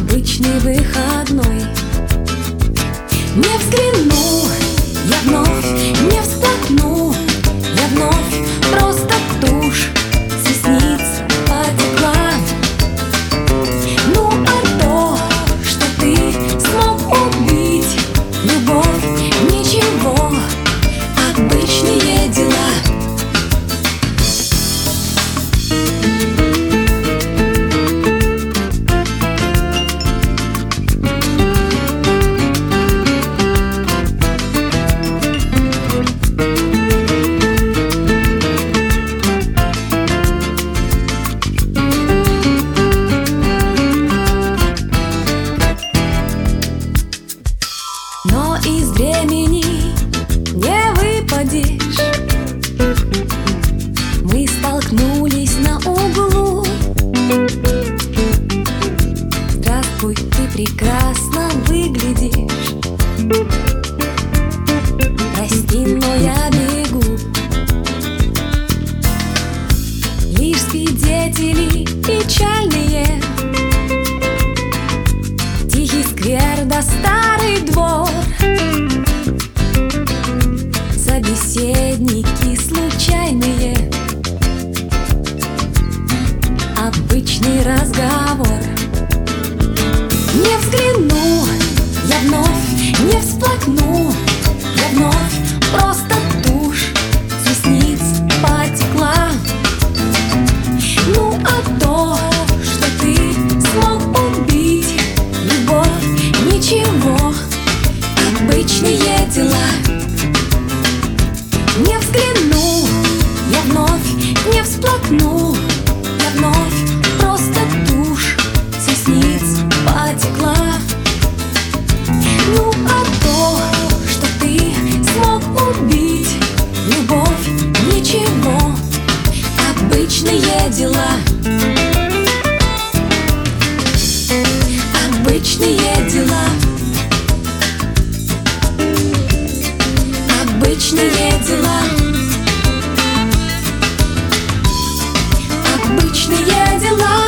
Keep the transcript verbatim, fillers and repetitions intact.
обычный выходной. Не взгляну я вновь, не всплакну я вновь, просто тушь с ресниц потекла. Ну а то, что ты смог убить любовь, ничего, обычные дела. Но из времени не выпадешь. Мы столкнулись на углу. Здравствуй, ты прекрасно выглядишь. Прости, но я бегу. Лишь свидетели печальные, тихий сквер да старый двор, собеседники случайные, обычный разговор. Не взгляну я вновь, не всплакну я вновь, просто тушь с ресниц потекла. Ну а то, что ты смог убить любовь, ничего, обычные дела. Не взгляну я вновь, не всплакну я вновь, просто тушь с ресниц потекла. Ну а то, что ты смог убить любовь, ничего, обычные дела. Обычные дела. Обычные дела. Обычные дела.